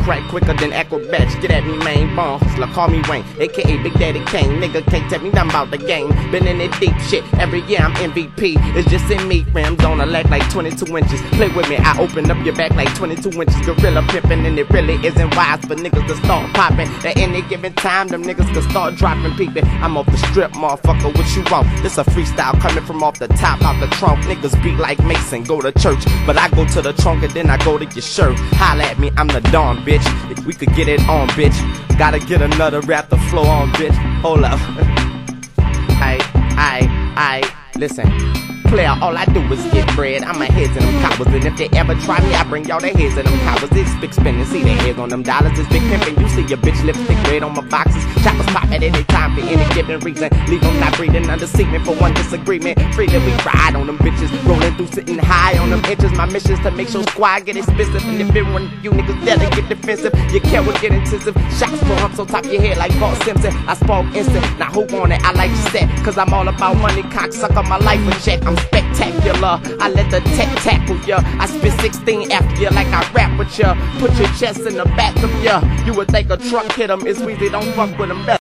crack quicker than acrobats. Get at me, man, born hustler, call me Wayne, aka Big Daddy Kane. Nigga can't tell me nothing about the game. Been in it deep shit, every year I'm MVP. It's just in me, rims on a leg like 22 inches. Play with me, I open up your back like 22 inches. Gorilla pimpin', and it really isn't wise for niggas to start popping. At any given time, them niggas can start dropping peeping. I'm off the strip, motherfucker, what you want? This a freestyle coming from off the top, out the trunk. Niggas beat like Mason, go to church, but I go to the trunk and then I go to your shirt. Holla at me, I'm the Dawn, bitch. If we could get it on, bitch. Gotta get another rap to flow on, bitch. Hold up. Listen. Player, all I do is get bread. I'm a heads in them coppers, and if they ever try me, I bring y'all their heads in them coppers. It's big spending, see their heads on them dollars. It's big pimping, you see your bitch lipstick red on my boxes. Choppers pop at any time for any given reason. Leave them not breathing under semen for one disagreement. Freely we ride on them bitches, rolling through sitting high on them inches. My mission's to make sure squad get expensive, and if it one you niggas there to get defensive, your care will get intensive. Shots from up on top of your head like Paul Simpson. I spark instant, now who want it? I like you set, cause I'm all about money, cocksucker, my life a check. I'm spectacular, I let the tech tackle ya. I spit 16 after ya like I rap with ya. Put your chest in the back of ya. You would think a truck hit 'em, it's Weezy, don't fuck with 'em.